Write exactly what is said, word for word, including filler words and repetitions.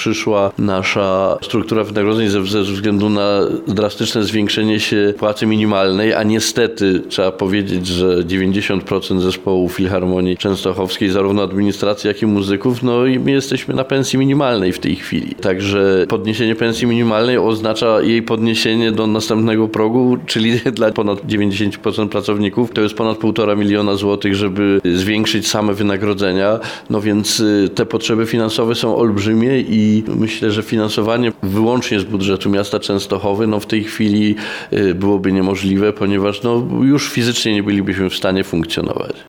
przyszła nasza struktura wynagrodzeń ze, ze względu na drastyczne zwiększenie się płacy minimalnej, a niestety trzeba powiedzieć, że dziewięćdziesiąt procent zespołu Filharmonii Częstochowskiej, zarówno administracji, jak i muzyków, no i my jesteśmy na pensji minimalnej w tej chwili. Także podniesienie pensji minimalnej oznacza jej podniesienie do następnego progu, czyli dla ponad dziewięćdziesiąt procent pracowników to jest ponad półtora miliona złotych, żeby zwiększyć same wynagrodzenia. No więc te potrzeby finansowe są olbrzymie i myślę, że finansowanie wyłącznie z budżetu miasta Częstochowy no w tej chwili byłoby niemożliwe, ponieważ no już fizycznie nie bylibyśmy w stanie funkcjonować.